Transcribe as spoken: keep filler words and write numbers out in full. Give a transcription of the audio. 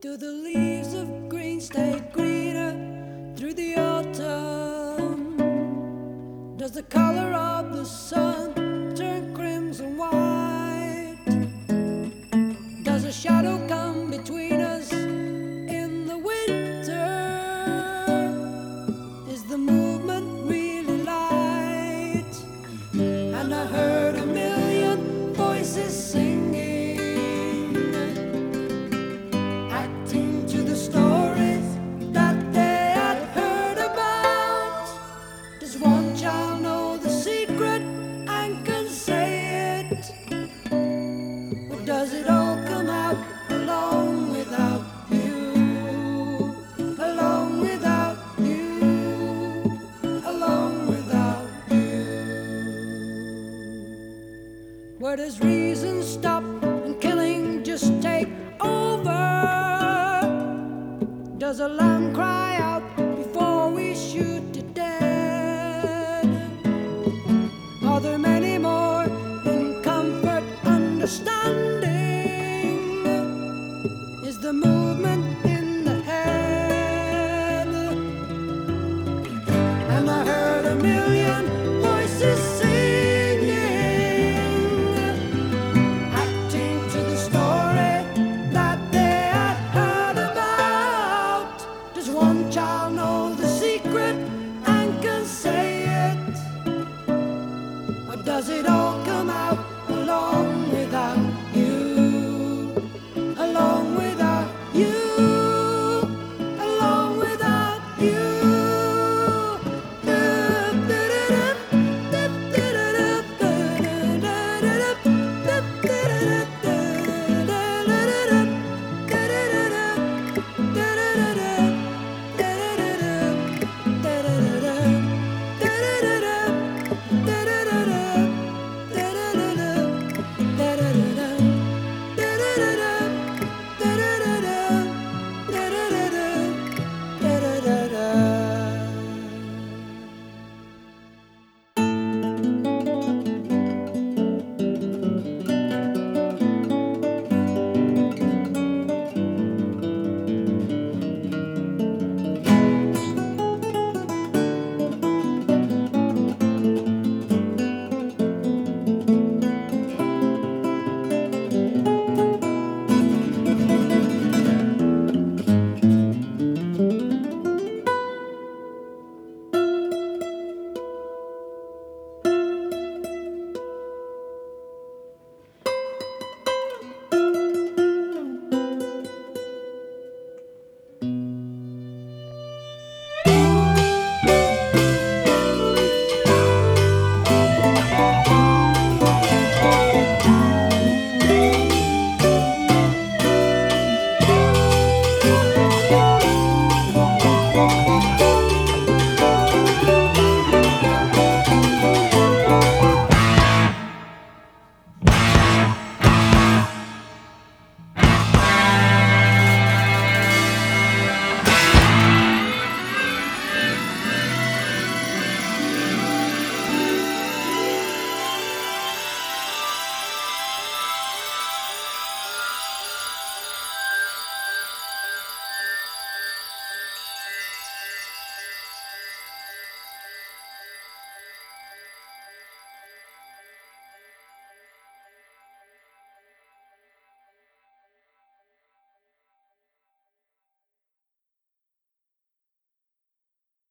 Do the leaves of green stay greener through the autumn? Does the color of the sun turn crimson white? Does a shadow come between us in the winter? Is the movement really light? And I heard a million voices singing, one child know the secret and can say it, or does it all come out alone without you, alone without you, alone without you? Where does reason stop and killing just take over? Does a lamb cry out before we shoot it dead? Are there many more in comfort, understanding? Is the movement